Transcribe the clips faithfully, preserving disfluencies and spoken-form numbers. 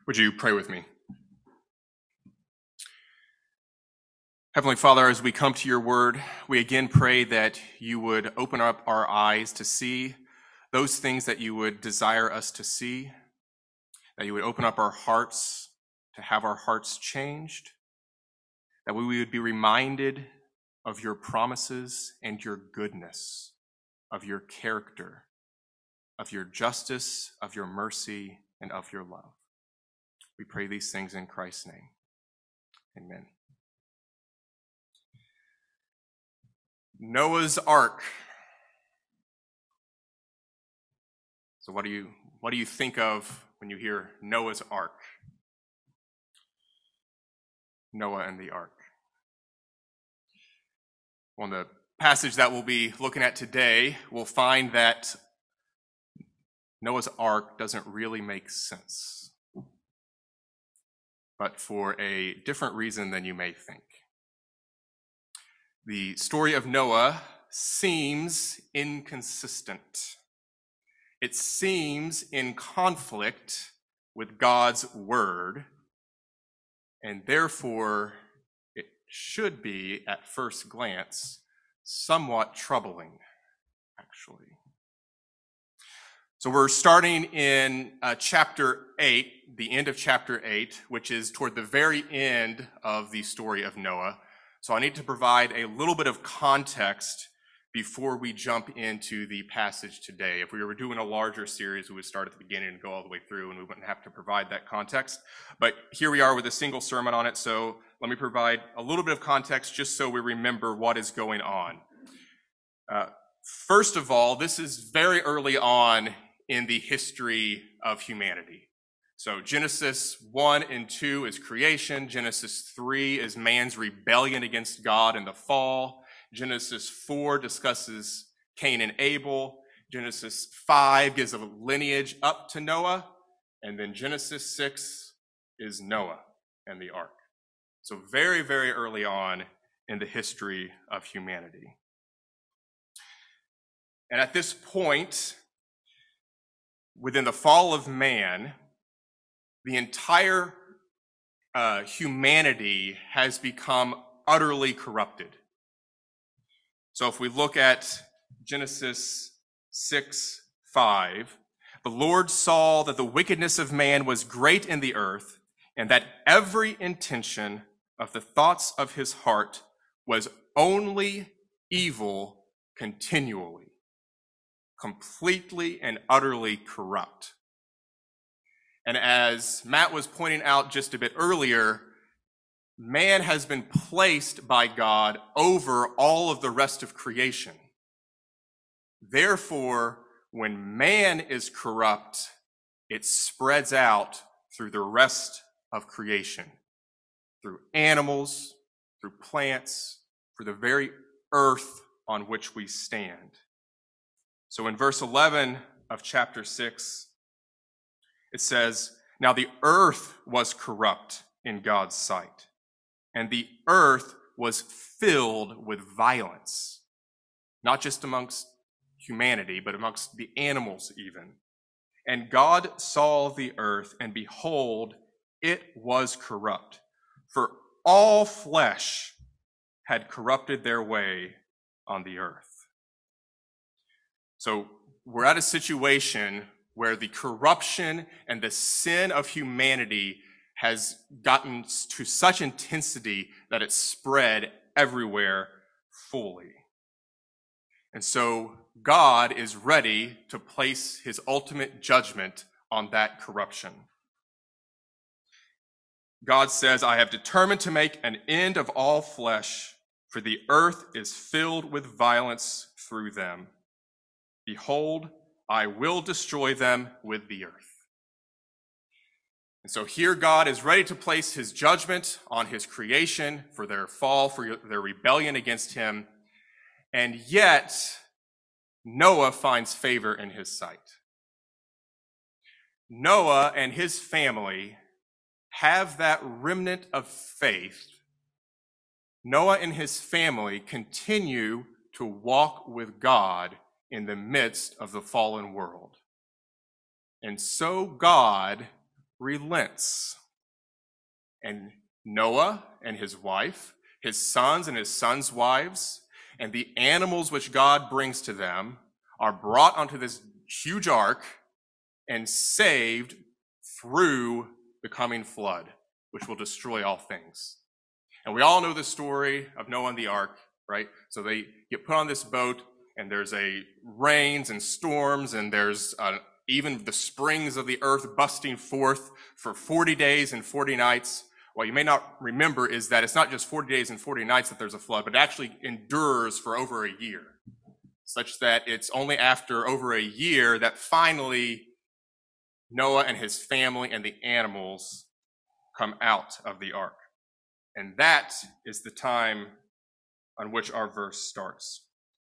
Would you pray with me? Heavenly Father, as we come to your word, we again pray that you would open up our eyes to see those things that you would desire us to see, that you would open up our hearts to have our hearts changed, that we would be reminded of your promises and your goodness, of your character, of your justice, of your mercy, and of your love. We pray these things in Christ's name. Amen. Noah's Ark. So what do you what do you think of when you hear Noah's Ark? Noah and the Ark. Well, in the passage that we'll be looking at today, we'll find that Noah's Ark doesn't really make sense, but for a different reason than you may think. The story of Noah seems inconsistent. It seems in conflict with God's word, and therefore it should be, at first glance, somewhat troubling, actually. So we're starting in uh, chapter eight, the end of chapter eight, which is toward the very end of the story of Noah. So I need to provide a little bit of context before we jump into the passage today. If we were doing a larger series, we would start at the beginning and go all the way through, and we wouldn't have to provide that context. But here we are with a single sermon on it, so let me provide a little bit of context just so we remember what is going on. Uh, first of all, this is very early on in the history of humanity. So Genesis one and two is creation. Genesis three is man's rebellion against God in the fall. Genesis four discusses Cain and Abel. Genesis five gives a lineage up to Noah. And then Genesis six is Noah and the ark. So very, very early on in the history of humanity. And at this point, within the fall of man, the entire uh, humanity has become utterly corrupted. So if we look at Genesis six five, the Lord saw that the wickedness of man was great in the earth, and that every intention of the thoughts of his heart was only evil continually, completely and utterly corrupt. And as Matt was pointing out just a bit earlier, man has been placed by God over all of the rest of creation. Therefore, when man is corrupt, it spreads out through the rest of creation, through animals, through plants, through the very earth on which we stand. So in verse eleven of chapter six, it says, "Now the earth was corrupt in God's sight, and the earth was filled with violence," not just amongst humanity, but amongst the animals even. "And God saw the earth, and behold, it was corrupt, for all flesh had corrupted their way on the earth." So we're at a situation where the corruption and the sin of humanity has gotten to such intensity that it's spread everywhere fully. And so God is ready to place his ultimate judgment on that corruption. God says, "I have determined to make an end of all flesh, for the earth is filled with violence through them. Behold, I will destroy them with the earth." And so here God is ready to place his judgment on his creation for their fall, for their rebellion against him. And yet, Noah finds favor in his sight. Noah and his family have that remnant of faith. Noah and his family continue to walk with God in the midst of the fallen world. And so God relents. And Noah and his wife, his sons and his sons' wives, and the animals which God brings to them are brought onto this huge ark and saved through the coming flood, which will destroy all things. And we all know the story of Noah and the ark, right? So they get put on this boat, and there's a rains and storms, and there's uh, even the springs of the earth busting forth for forty days and forty nights. What you may not remember is that it's not just forty days and forty nights that there's a flood, but it actually endures for over a year, such that it's only after over a year that finally Noah and his family and the animals come out of the ark. And that is the time on which our verse starts.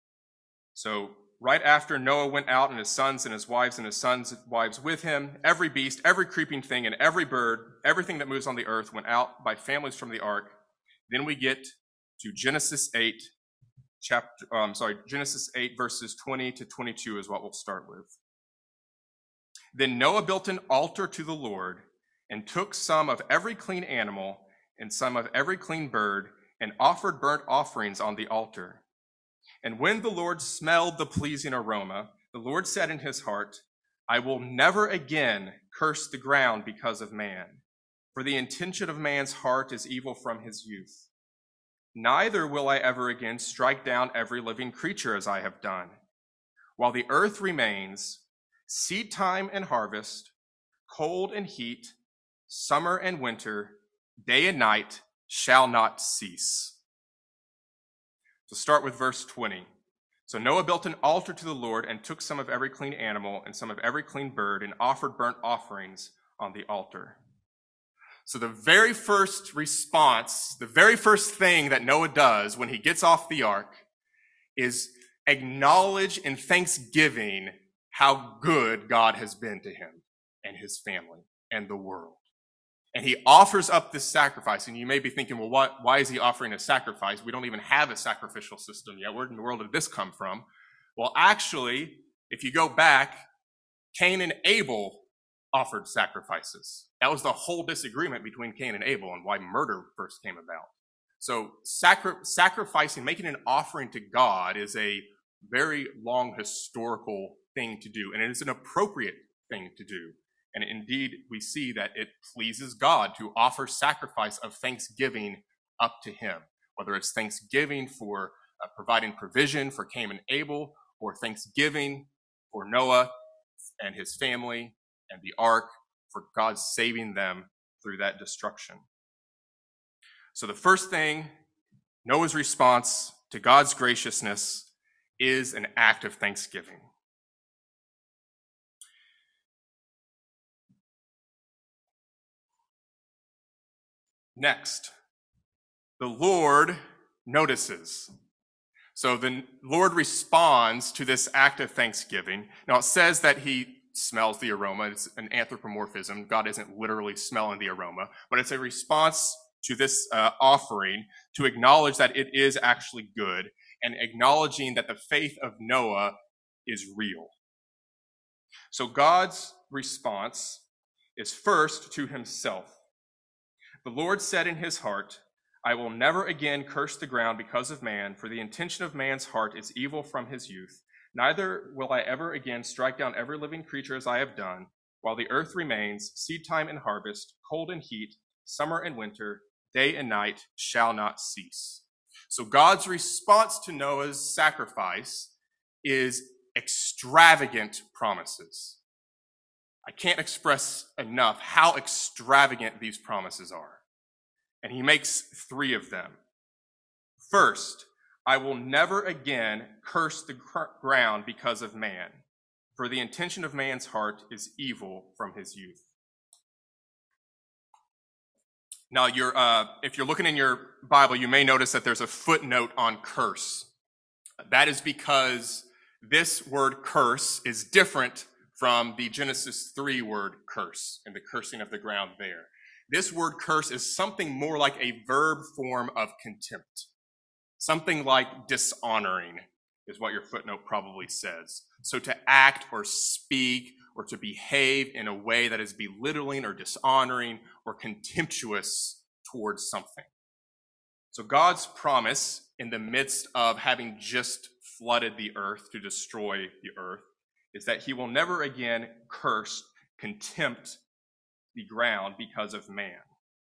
So right after Noah went out, and his sons and his wives and his sons' wives with him, every beast, every creeping thing, and every bird, everything that moves on the earth went out by families from the ark. Then we get to Genesis eight, chapter, um, sorry, Genesis eight, verses twenty to twenty-two is what we'll start with. Then Noah built an altar to the Lord and took some of every clean animal and some of every clean bird and offered burnt offerings on the altar. And when the Lord smelled the pleasing aroma, the Lord said in his heart, I will never again curse the ground because of man, for the intention of man's heart is evil from his youth. Neither will I ever again strike down every living creature as I have done. While the earth remains, seed time and harvest, cold and heat, summer and winter, day and night shall not cease. So start with verse twenty. So Noah built an altar to the Lord and took some of every clean animal and some of every clean bird and offered burnt offerings on the altar. So the very first response, the very first thing that Noah does when he gets off the ark is acknowledge in thanksgiving how good God has been to him and his family and the world. And he offers up this sacrifice. And you may be thinking, well, what, why is he offering a sacrifice? We don't even have a sacrificial system yet. Where in the world did this come from? Well, actually, if you go back, Cain and Abel offered sacrifices. That was the whole disagreement between Cain and Abel and why murder first came about. So sacri- sacrificing, making an offering to God is a very long historical thing to do. And it is an appropriate thing to do. And indeed, we see that it pleases God to offer sacrifice of thanksgiving up to him, whether it's thanksgiving for uh, providing provision for Cain and Abel, or thanksgiving for Noah and his family and the ark, for God saving them through that destruction. So the first thing, Noah's response to God's graciousness is an act of thanksgiving. Next, the Lord notices. So the Lord responds to this act of thanksgiving. Now it says that he smells the aroma. It's an anthropomorphism. God isn't literally smelling the aroma, but it's a response to this uh, offering to acknowledge that it is actually good and acknowledging that the faith of Noah is real. So God's response is first to himself. The Lord said in his heart, I will never again curse the ground because of man, for the intention of man's heart is evil from his youth. Neither will I ever again strike down every living creature as I have done. While the earth remains, seed time and harvest, cold and heat, summer and winter, day and night shall not cease. So God's response to Noah's sacrifice is extravagant promises. I can't express enough how extravagant these promises are. And he makes three of them. First, I will never again curse the ground because of man, for the intention of man's heart is evil from his youth. Now, you're, uh, if you're looking in your Bible, you may notice that there's a footnote on curse. That is because this word curse is different from the Genesis three word curse and the cursing of the ground there. This word curse is something more like a verb form of contempt, something like dishonoring, is what your footnote probably says. So to act or speak or to behave in a way that is belittling or dishonoring or contemptuous towards something. So God's promise in the midst of having just flooded the earth to destroy the earth is that he will never again curse, contempt the ground because of man.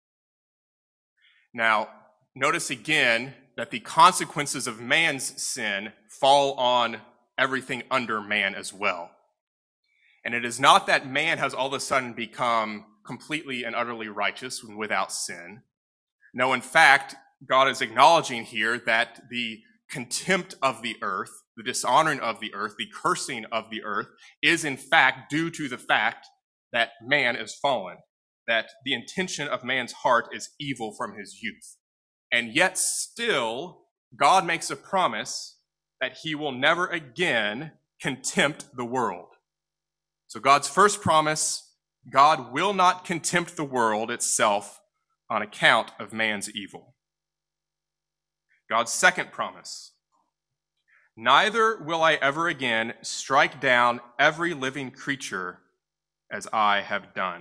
Now, notice again that the consequences of man's sin fall on everything under man as well. And it is not that man has all of a sudden become completely and utterly righteous and without sin. No, in fact, God is acknowledging here that the contempt of the earth, the dishonoring of the earth, the cursing of the earth is in fact due to the fact that man is fallen, that the intention of man's heart is evil from his youth. And yet still, God makes a promise that he will never again contempt the world. So God's first promise, God will not contempt the world itself on account of man's evil. God's second promise, neither will I ever again strike down every living creature as I have done.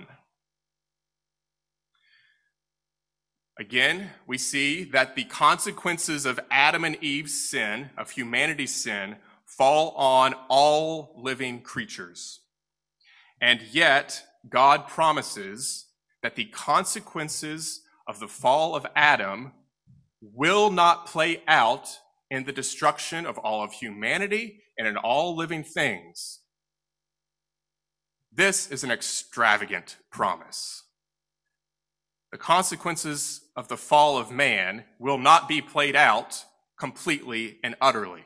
Again, we see that the consequences of Adam and Eve's sin, of humanity's sin, fall on all living creatures. And yet, God promises that the consequences of the fall of Adam will not play out in the destruction of all of humanity and in all living things. This is an extravagant promise. The consequences of the fall of man will not be played out completely and utterly.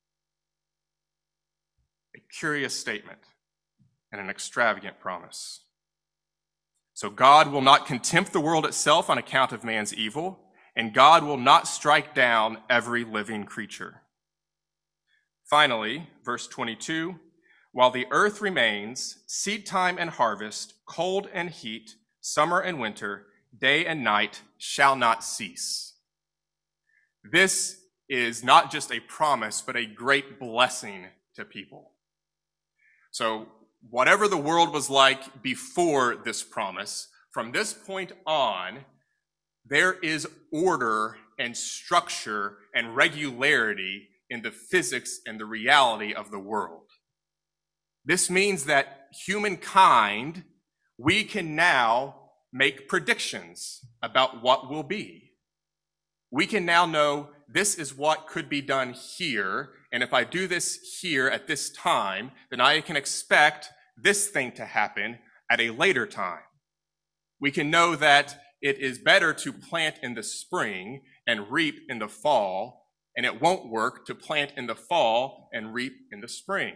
A curious statement and an extravagant promise. So God will not contempt the world itself on account of man's evil, and God will not strike down every living creature. Finally, verse twenty-two, while the earth remains, seed time and harvest, cold and heat, summer and winter, day and night shall not cease. This is not just a promise, but a great blessing to people. So whatever the world was like before this promise, from this point on, there is order and structure and regularity in the physics and the reality of the world. This means that humankind, we can now make predictions about what will be. We can now know this is what could be done here, and if I do this here at this time, then I can expect this thing to happen at a later time. We can know that it is better to plant in the spring and reap in the fall, and it won't work to plant in the fall and reap in the spring.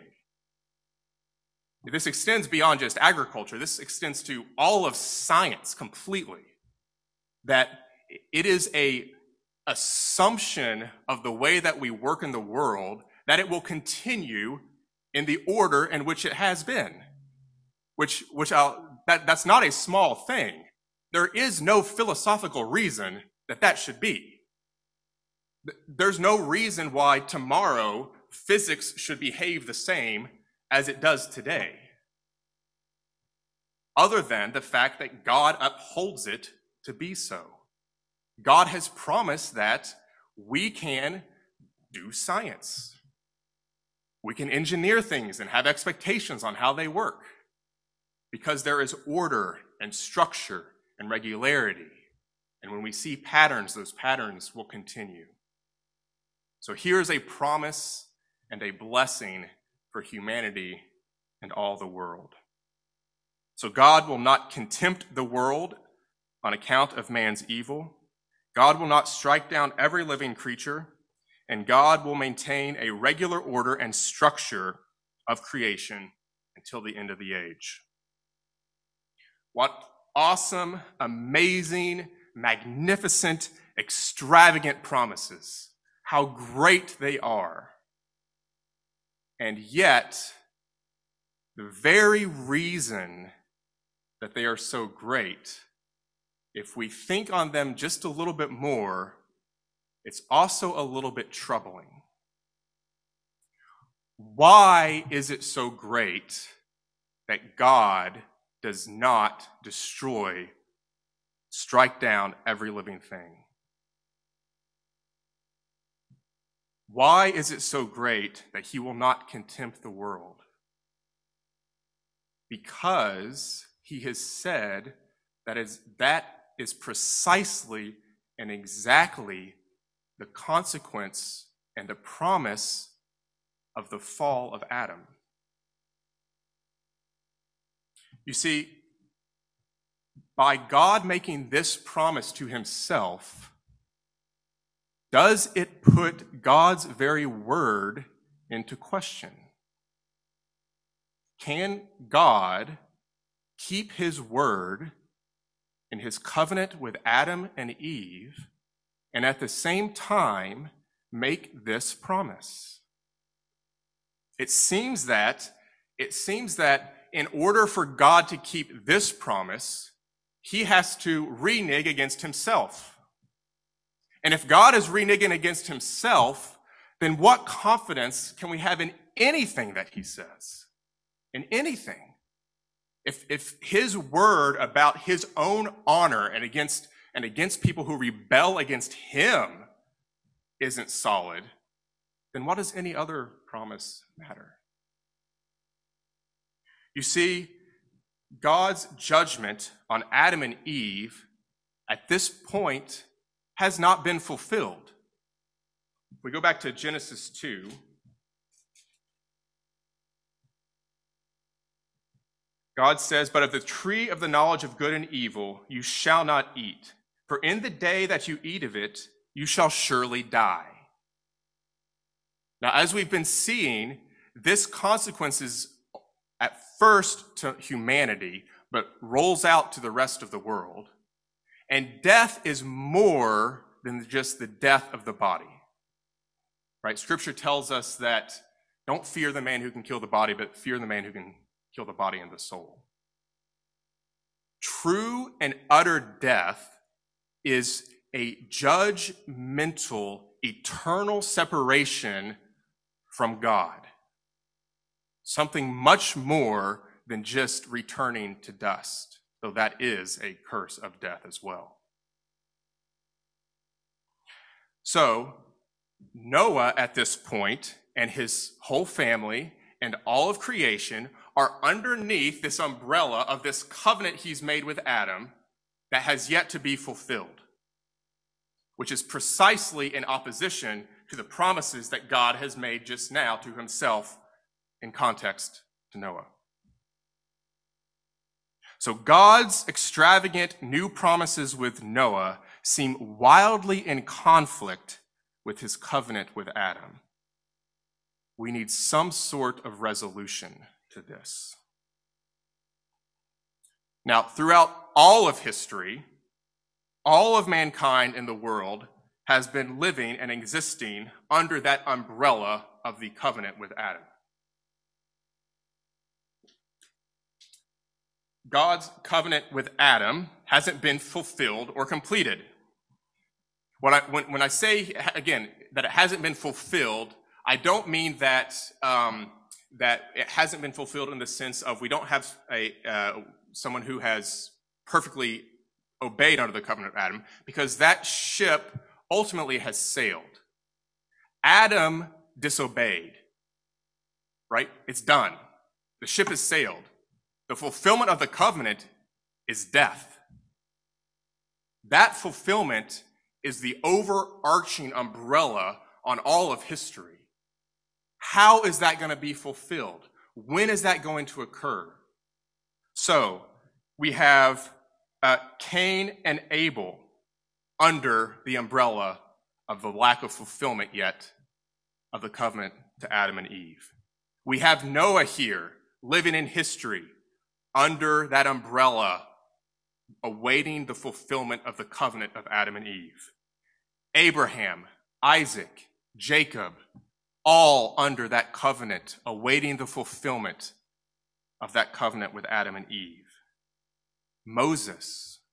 This extends beyond just agriculture. This extends to all of science completely. That it is a assumption of the way that we work in the world that it will continue in the order in which it has been. Which, which I'll, that, that's not a small thing. There is no philosophical reason that that should be. There's no reason why tomorrow physics should behave the same as it does today, other than the fact that God upholds it to be so. God has promised that we can do science. We can engineer things and have expectations on how they work, because there is order and structure and regularity. And when we see patterns, those patterns will continue. So here's a promise and a blessing for humanity and all the world. So God will not contempt the world on account of man's evil. God will not strike down every living creature, and God will maintain a regular order and structure of creation until the end of the age. What awesome, amazing, magnificent, extravagant promises. How great they are. And yet, the very reason that they are so great, if we think on them just a little bit more, it's also a little bit troubling. Why is it so great that God does not destroy, strike down every living thing? Why is it so great that he will not contempt the world? Because he has said that is, that is precisely and exactly the consequence and the promise of the fall of Adam. You see, by God making this promise to himself, does it put God's very word into question? Can God keep his word in his covenant with Adam and Eve and at the same time make this promise? It seems that, it seems that in order for God to keep this promise, he has to renege against himself. And if God is reneging against himself, then what confidence can we have in anything that he says? In anything? If, if his word about his own honor and against, and against people who rebel against him isn't solid, then what does any other promise matter? You see, God's judgment on Adam and Eve at this point has not been fulfilled. If we go back to Genesis two, God says, "But of the tree of the knowledge of good and evil you shall not eat, for in the day that you eat of it, you shall surely die." Now, as we've been seeing, this consequence is at first to humanity, but rolls out to the rest of the world. And death is more than just the death of the body, right? Scripture tells us that don't fear the man who can kill the body, but fear the man who can kill the body and the soul. True and utter death is a judgmental, eternal separation from God. Something much more than just returning to dust, though that is a curse of death as well. So, Noah at this point and his whole family and all of creation are underneath this umbrella of this covenant he's made with Adam that has yet to be fulfilled, which is precisely in opposition to the promises that God has made just now to himself in context to Noah. So God's extravagant new promises with Noah seem wildly in conflict with his covenant with Adam. We need some sort of resolution to this. Now, throughout all of history, all of mankind in the world has been living and existing under that umbrella of the covenant with Adam. God's covenant with Adam hasn't been fulfilled or completed. When I, when, when I say, again, that it hasn't been fulfilled, I don't mean that um, that it hasn't been fulfilled in the sense of we don't have a uh, someone who has perfectly obeyed under the covenant of Adam, because that ship ultimately has sailed. Adam disobeyed, right? It's done. The ship has sailed. The fulfillment of the covenant is death. That fulfillment is the overarching umbrella on all of history. How is that going to be fulfilled? When is that going to occur? So we have uh, Cain and Abel under the umbrella of the lack of fulfillment yet of the covenant to Adam and Eve. We have Noah here living in history under that umbrella, awaiting the fulfillment of the covenant of Adam and Eve. Abraham, Isaac, Jacob, all under that covenant, awaiting the fulfillment of that covenant with Adam and Eve. Moses,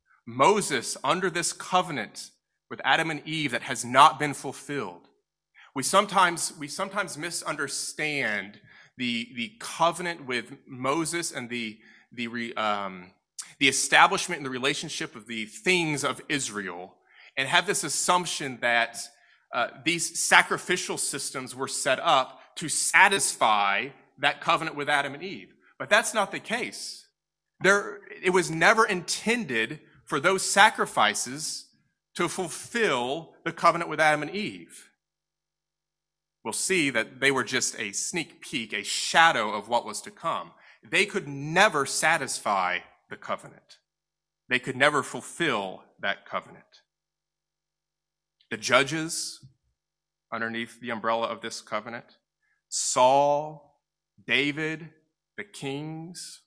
Moses under this covenant with Adam and Eve that has not been fulfilled. We sometimes, we sometimes misunderstand the, the covenant with Moses and the, the, um, the establishment and the relationship of the things of Israel, and have this assumption that uh, these sacrificial systems were set up to satisfy that covenant with Adam and Eve. But that's not the case. There, it was never intended for those sacrifices to fulfill the covenant with Adam and Eve. We'll see that they were just a sneak peek, a shadow of what was to come. They could never satisfy the covenant. They could never fulfill that covenant. The judges, underneath the umbrella of this covenant, Saul, David, the kings,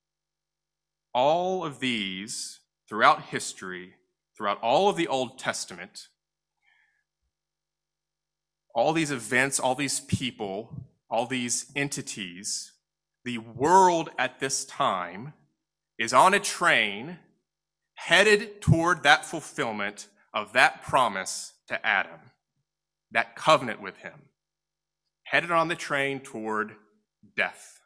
all of these throughout history, throughout all of the Old Testament, all these events, all these people, all these entities, the world at this time is on a train headed toward that fulfillment of that promise to Adam, that covenant with him, headed on the train toward death.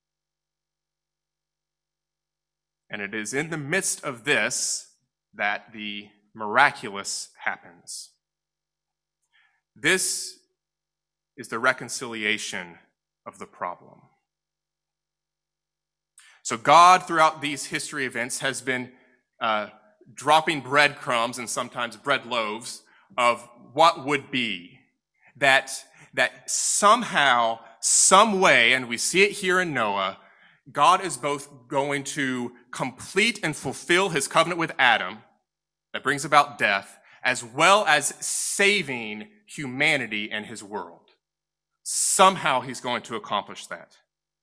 And it is in the midst of this that the miraculous happens. This is the reconciliation of the problem. So God, throughout these history events, has been uh, dropping breadcrumbs and sometimes bread loaves of what would be. That, that somehow, some way, and we see it here in Noah, God is both going to complete and fulfill his covenant with Adam that brings about death, as well as saving humanity and his world. Somehow he's going to accomplish that.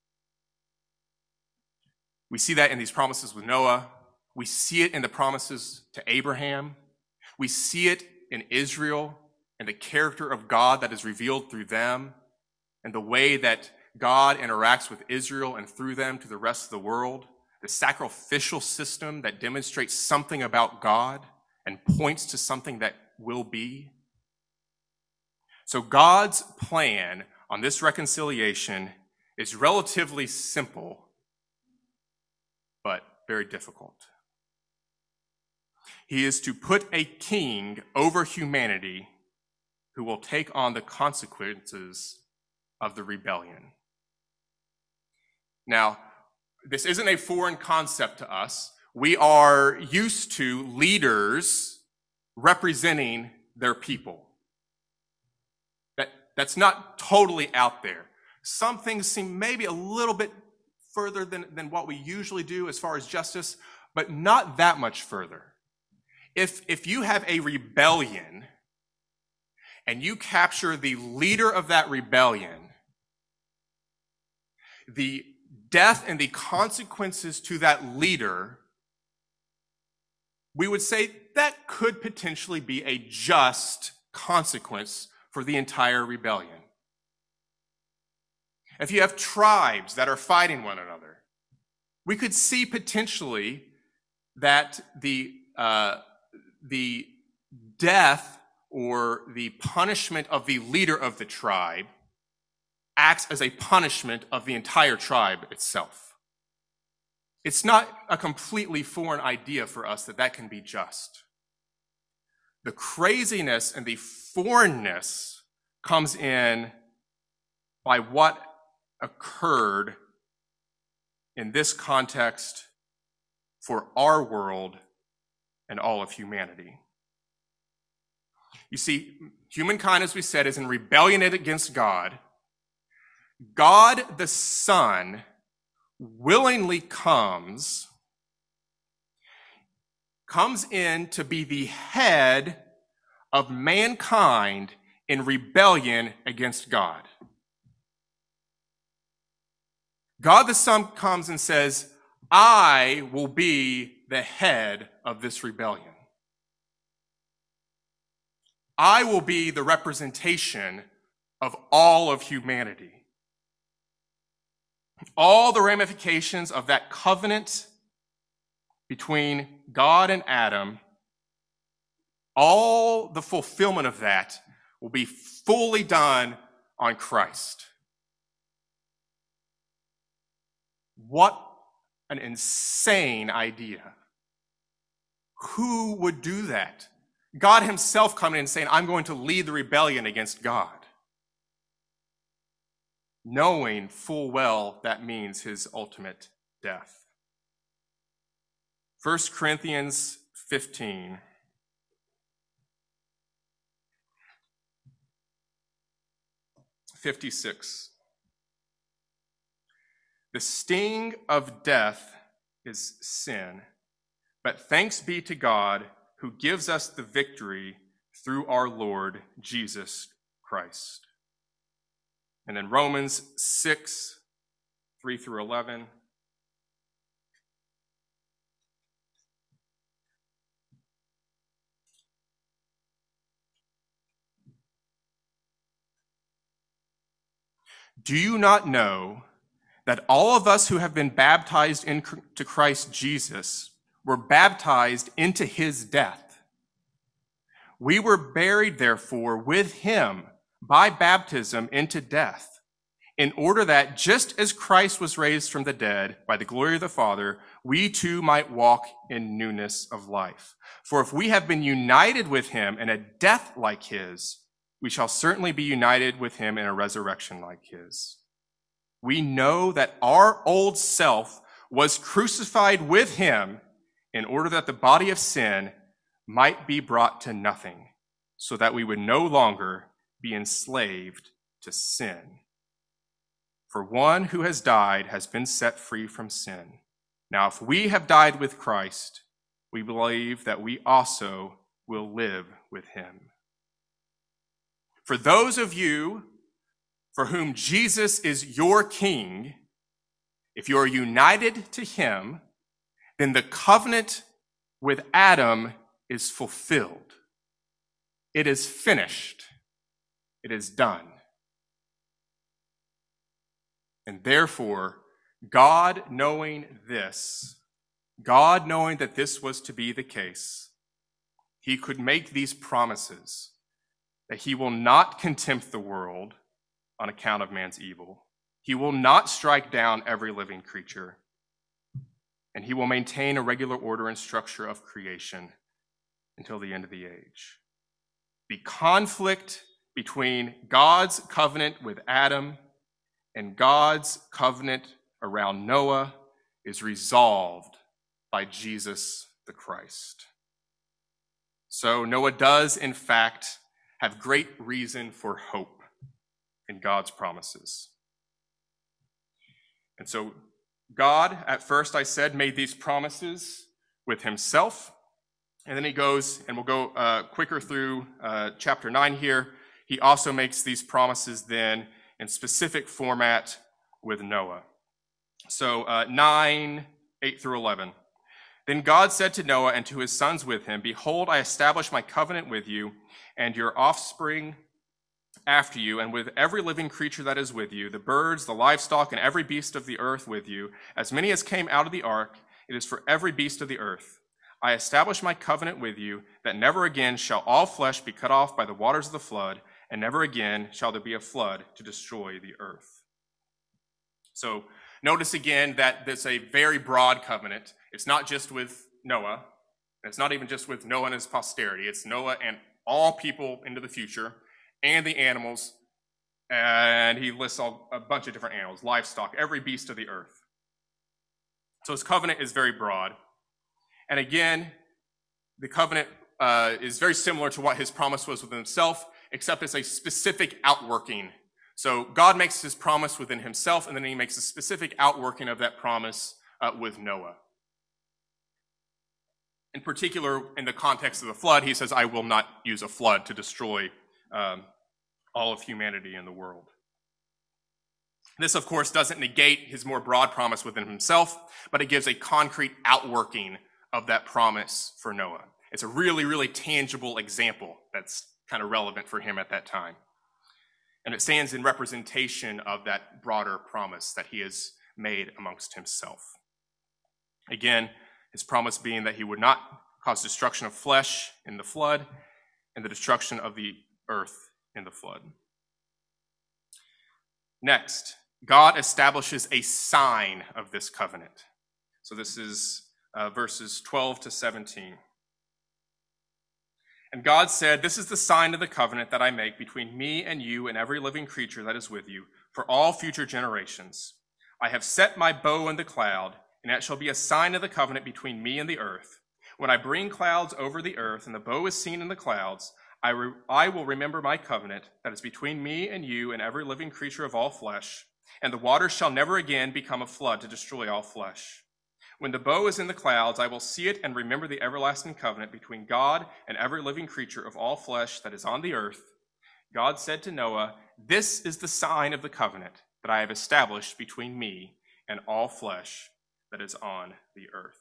We see that in these promises with Noah. We see it in the promises to Abraham. We see it in Israel and the character of God that is revealed through them, and the way that God interacts with Israel and through them to the rest of the world. The sacrificial system that demonstrates something about God and points to something that will be. So God's plan on this reconciliation is relatively simple, but very difficult. He is to put a king over humanity who will take on the consequences of the rebellion. Now, this isn't a foreign concept to us. We are used to leaders representing their people. That, that's not totally out there. Some things seem maybe a little bit further than, than what we usually do as far as justice, but not that much further. If, if you have a rebellion and you capture the leader of that rebellion, the death and the consequences to that leader, we would say that could potentially be a just consequence for the entire rebellion. If you have tribes that are fighting one another, we could see potentially that the, uh, the death or the punishment of the leader of the tribe acts as a punishment of the entire tribe itself. It's not a completely foreign idea for us that that can be just. The craziness and the foreignness comes in by what occurred in this context for our world and all of humanity. You see, humankind, as we said, is in rebellion against God. God the Son willingly comes, comes in to be the head of mankind in rebellion against God. God the Son comes and says, I will be the head of this rebellion. I will be the representation of all of humanity. All the ramifications of that covenant between God and Adam, all the fulfillment of that will be fully done on Christ. What an insane idea. Who would do that? God himself coming and saying, I'm going to lead the rebellion against God, knowing full well that means his ultimate death. First Corinthians fifteen. fifty-six. The sting of death is sin, but thanks be to God who gives us the victory through our Lord Jesus Christ. And then Romans six, three through eleven. Do you not know that all of us who have been baptized into Christ Jesus were baptized into his death? We were buried, therefore, with him by baptism into death, in order that just as Christ was raised from the dead by the glory of the Father, we too might walk in newness of life. For if we have been united with him in a death like his, we shall certainly be united with him in a resurrection like his. We know that our old self was crucified with him in order that the body of sin might be brought to nothing, so that we would no longer be enslaved to sin. For one who has died has been set free from sin. Now, if we have died with Christ, we believe that we also will live with him. For those of you for whom Jesus is your king, if you are united to him, then the covenant with Adam is fulfilled. It is finished. It is done. And therefore, God knowing this, God knowing that this was to be the case, he could make these promises that he will not contempt the world on account of man's evil. He will not strike down every living creature, and he will maintain a regular order and structure of creation until the end of the age. The conflict between God's covenant with Adam and God's covenant around Noah is resolved by Jesus the Christ. So Noah does, in fact, have great reason for hope in God's promises. And so God, at first I said, made these promises with himself. And then he goes, and we'll go uh, quicker through uh, chapter nine here. He also makes these promises then in specific format with Noah. So uh, nine, eight through eleven. Then God said to Noah and to his sons with him, Behold, I establish my covenant with you and your offspring after you, and with every living creature that is with you, the birds, the livestock, and every beast of the earth with you, as many as came out of the ark, it is for every beast of the earth. I establish my covenant with you, that never again shall all flesh be cut off by the waters of the flood, and never again shall there be a flood to destroy the earth. So notice again that this is a very broad covenant. It's not just with Noah. It's not even just with Noah and his posterity. It's Noah and all people into the future, and the animals. And he lists all, a bunch of different animals, livestock, every beast of the earth. So his covenant is very broad. And again, the covenant uh, is very similar to what his promise was with himself, except it's a specific outworking. So God makes his promise within himself, and then he makes a specific outworking of that promise uh, with Noah. In particular, in the context of the flood, he says, I will not use a flood to destroy um, all of humanity in the world. This, of course, doesn't negate his more broad promise within himself, but it gives a concrete outworking of that promise for Noah. It's a really, really tangible example that's kind of relevant for him at that time. And it stands in representation of that broader promise that he has made amongst himself. Again, his promise being that he would not cause destruction of flesh in the flood and the destruction of the earth in the flood. Next, God establishes a sign of this covenant. So this is uh, verses twelve to seventeen. And God said, "This is the sign of the covenant that I make between me and you and every living creature that is with you for all future generations. I have set my bow in the cloud, and that shall be a sign of the covenant between me and the earth. When I bring clouds over the earth and the bow is seen in the clouds, I, re- I will remember my covenant that is between me and you and every living creature of all flesh, and the waters shall never again become a flood to destroy all flesh. When the bow is in the clouds, I will see it and remember the everlasting covenant between God and every living creature of all flesh that is on the earth." God said to Noah, "This is the sign of the covenant that I have established between me and all flesh that is on the earth."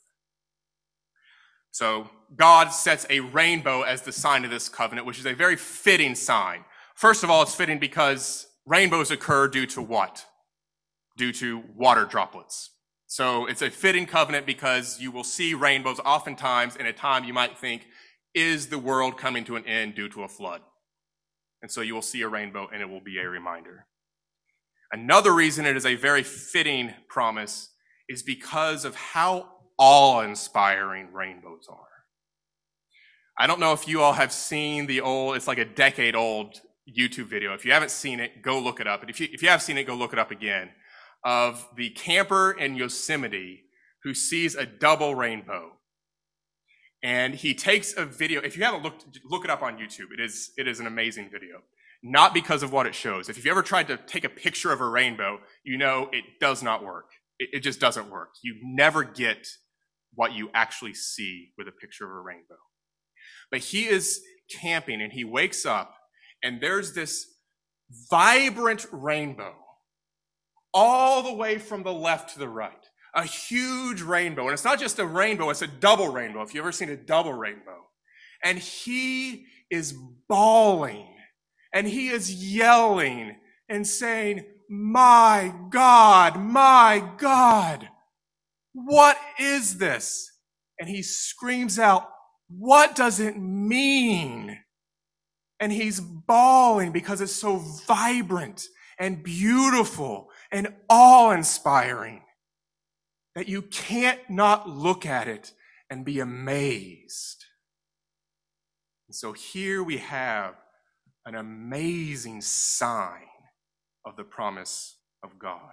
So God sets a rainbow as the sign of this covenant, which is a very fitting sign. First of all, it's fitting because rainbows occur due to what? Due to water droplets. So it's a fitting covenant because you will see rainbows oftentimes in a time you might think, is the world coming to an end due to a flood? And so you will see a rainbow and it will be a reminder. Another reason it is a very fitting promise is because of how awe-inspiring rainbows are. I don't know if you all have seen the old, it's like a decade old YouTube video. If you haven't seen it, go look it up. And if you, if you have seen it, go look it up again. Of the camper in Yosemite who sees a double rainbow. And he takes a video. If you haven't looked, look it up on YouTube. It is, it is an amazing video. Not because of what it shows. If you've ever tried to take a picture of a rainbow, you know it does not work. It, it just doesn't work. You never get what you actually see with a picture of a rainbow. But he is camping and he wakes up and there's this vibrant rainbow all the way from the left to the right. A huge rainbow. And it's not just a rainbow, it's a double rainbow. If you've ever seen a double rainbow. And he is bawling and he is yelling and saying, "My God, my God, what is this?" And he screams out, "What does it mean?" And he's bawling because it's so vibrant and beautiful and awe-inspiring that you can't not look at it and be amazed. And so here we have an amazing sign of the promise of God.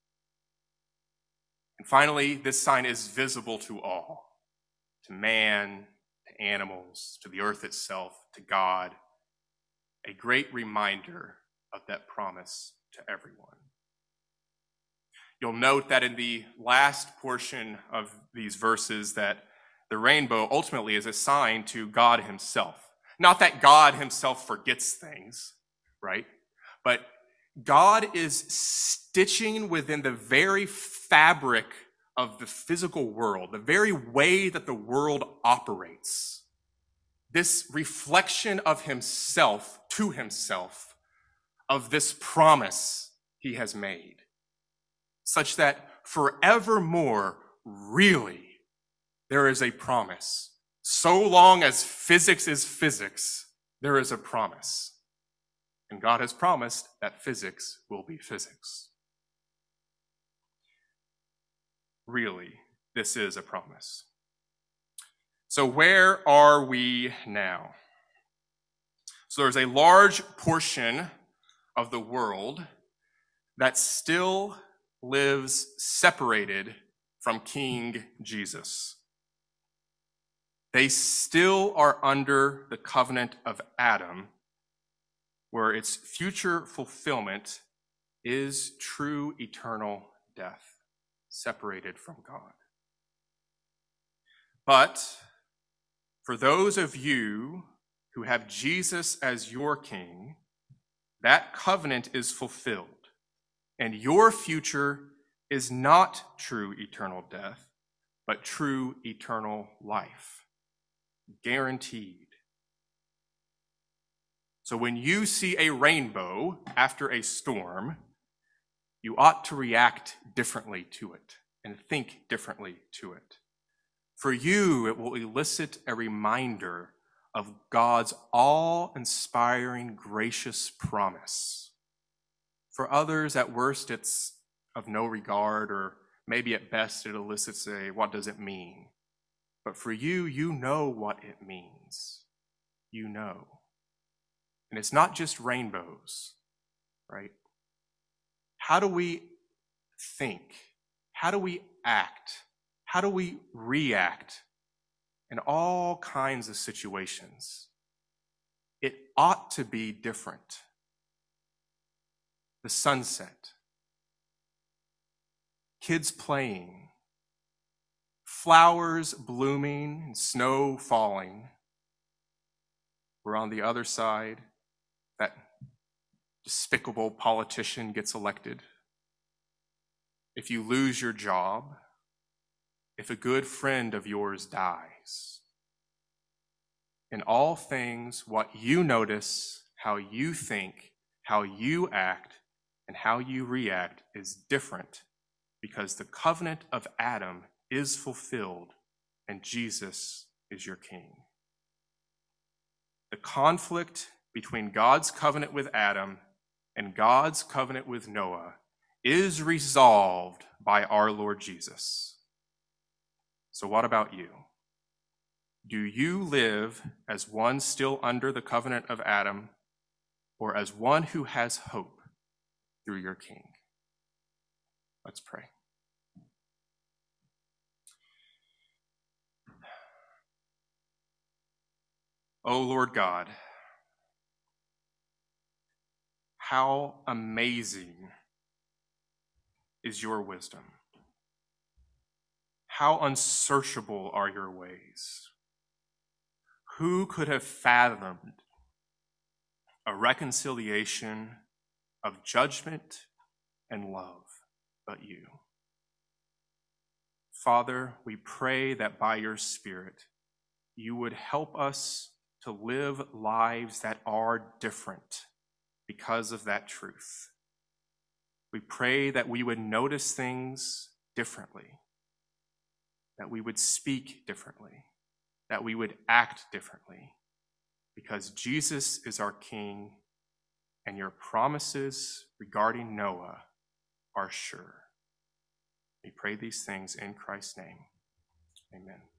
And finally, this sign is visible to all, to man, to animals, to the earth itself, to God, a great reminder of that promise to everyone. You'll note that in the last portion of these verses that the rainbow ultimately is a sign to God himself. Not that God himself forgets things, right? But God is stitching within the very fabric of the physical world, the very way that the world operates, this reflection of himself to himself, of this promise he has made, such that forevermore, really, there is a promise. So long as physics is physics, there is a promise. And God has promised that physics will be physics. Really, this is a promise. So where are we now? So there's a large portion of the world that still lives separated from King Jesus. They still are under the covenant of Adam, where its future fulfillment is true eternal death, separated from God. But for those of you who have Jesus as your king, that covenant is fulfilled, and your future is not true eternal death, but true eternal life. Guaranteed. So when you see a rainbow after a storm, you ought to react differently to it and think differently to it. For you, it will elicit a reminder of God's awe-inspiring, gracious promise. For others, at worst, it's of no regard, or maybe at best it elicits a, what does it mean? But for you, you know what it means. You know. And it's not just rainbows, right? How do we think? How do we act? How do we react in all kinds of situations? It ought to be different. The sunset, kids playing, flowers blooming, and snow falling. We're on the other side. That despicable politician gets elected. If you lose your job, if a good friend of yours dies. In all things, what you notice, how you think, how you act, and how you react is different because the covenant of Adam is fulfilled and Jesus is your king. The conflict between God's covenant with Adam and God's covenant with Noah is resolved by our Lord Jesus. So what about you? Do you live as one still under the covenant of Adam, or as one who has hope through your King? Let's pray. O Lord God, how amazing is your wisdom. How unsearchable are your ways. Who could have fathomed a reconciliation of judgment and love but you? Father, we pray that by your Spirit, you would help us to live lives that are different because of that truth. We pray that we would notice things differently, that we would speak differently, that we would act differently, because Jesus is our King, and your promises regarding Noah are sure. We pray these things in Christ's name. Amen.